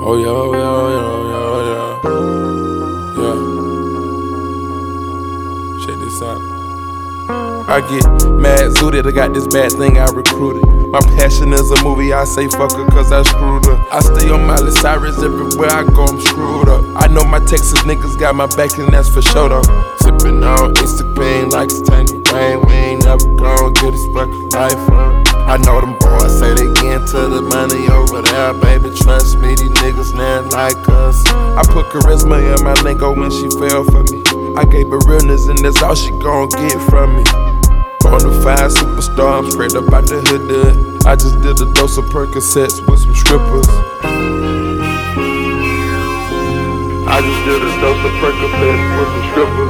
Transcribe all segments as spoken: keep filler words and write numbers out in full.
Oh yeah, oh yeah, oh yeah, oh yeah, yeah. Check this out. I get mad zooted, I got this bad thing I recruited. My passion is a movie, I say fuck her cause I screwed up. I stay on Miley Cyrus everywhere I go, I'm screwed up. I know my Texas niggas got my back and that's for sure though. Sippin' on Instagram like it's tangy rain. We ain't never gon' get this fucking life up. I know them boys say they get into the money over there, baby. Trust me, these niggas not like us. I put charisma in my lingo when she fell for me. I gave her realness and that's all she gon' get from me. Bonafide superstar, I'm straight up out the hood. I just did a dose of Percocets with some strippers. I just did a dose of Percocets with some strippers.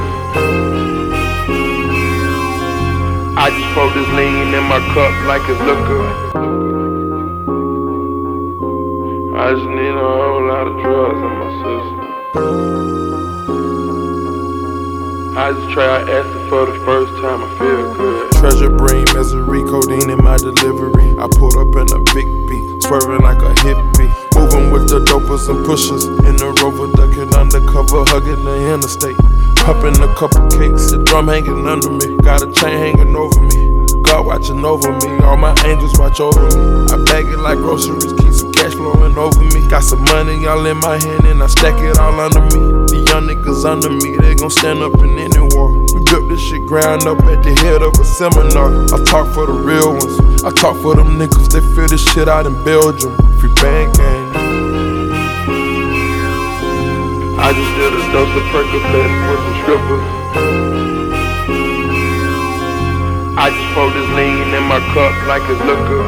I just pour this lean in my cup like it's liquor. I just need a whole lot of drugs in my system. I just try acid for the first time, I feel good. Treasure bring misery, codeine in my delivery. I pulled up in a big beat, swerving like a hippie. Moving with the dopers and pushers in the Rover, ducking undercover, hugging the interstate. Popping a couple cakes, the drum hanging under me. Got a chain hanging over me, God watching over me. All my angels watch over me. I bag it like groceries, keep some cash flowing over me. Got some money all in my hand and I stack it all under me. The young niggas under me, they gon' stand up in any war. We built this shit ground up at the head of a seminar. I talk for the real ones, I talk for them niggas, they feel this shit out in Belgium. Free band gang. I just did a dose of Percocets with some strippers. I just pour this lean in my cup like it's liquor.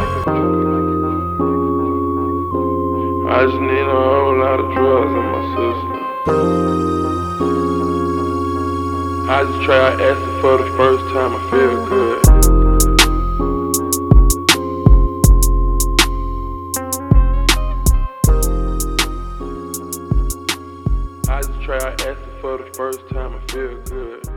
I just need a whole lot of drugs in my system. I just try acid for the first time, I feel good. I just try acid for the first time, I feel good.